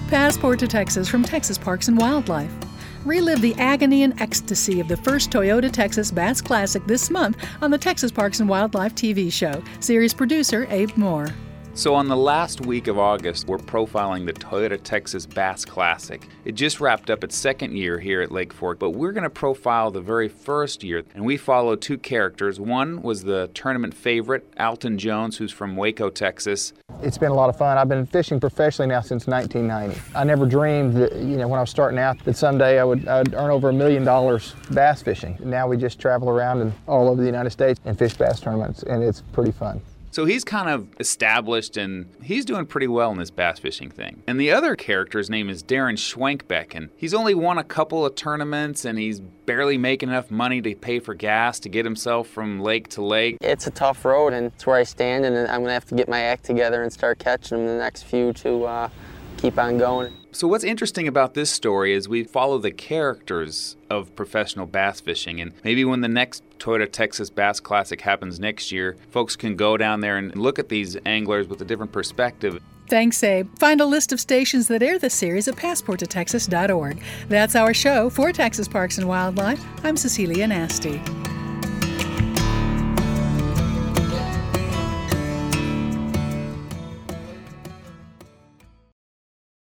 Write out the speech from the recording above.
Passport to Texas from Texas Parks and Wildlife. Relive the agony and ecstasy of the first Toyota Texas Bass Classic this month on the Texas Parks and Wildlife TV show. Series producer Abe Moore. So on the last week of August, we're profiling the Toyota Texas Bass Classic. It just wrapped up its second year here at Lake Fork, but we're going to profile the very first year, and we followed two characters. One was the tournament favorite, Alton Jones, who's from Waco, Texas. It's been a lot of fun. I've been fishing professionally now since 1990. I never dreamed that, when I was starting out, that someday I'd earn over $1 million bass fishing. Now we just travel around and all over the United States and fish bass tournaments, and it's pretty fun. So he's kind of established, and he's doing pretty well in this bass fishing thing. And the other character's name is Darren Schwenkbeck, and he's only won a couple of tournaments, and he's barely making enough money to pay for gas to get himself from lake to lake. It's a tough road, and it's where I stand, and I'm going to have to get my act together and start catching them in the next few to keep on going. So what's interesting about this story is we follow the characters of professional bass fishing, and maybe when the next Toyota Texas Bass Classic happens next year, folks can go down there and look at these anglers with a different perspective. Thanks, Abe. Find a list of stations that air this series at passporttotexas.org. That's our show. For Texas Parks and Wildlife, I'm Cecilia Nasty.